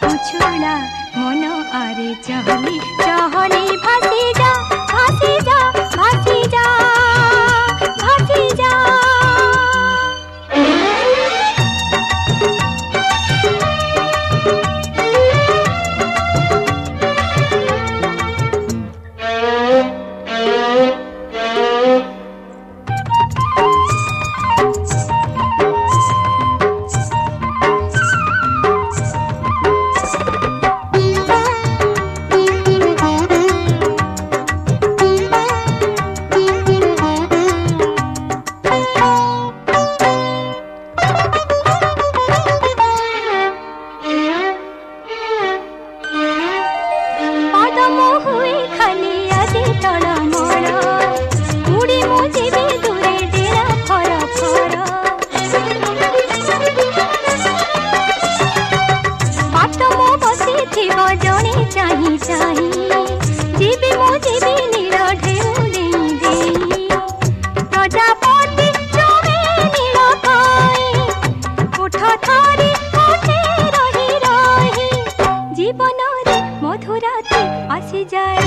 उछुला मन आरे चहली चहली भासी जा भासी जा भासी जा भासी जा। चाही चाही जीवी मो जीवी नील ढेउ देई देई प्रजापति चोमे नील खाई उठ थारी उठे रही रही जीवन रे मधुराते आसी जाए।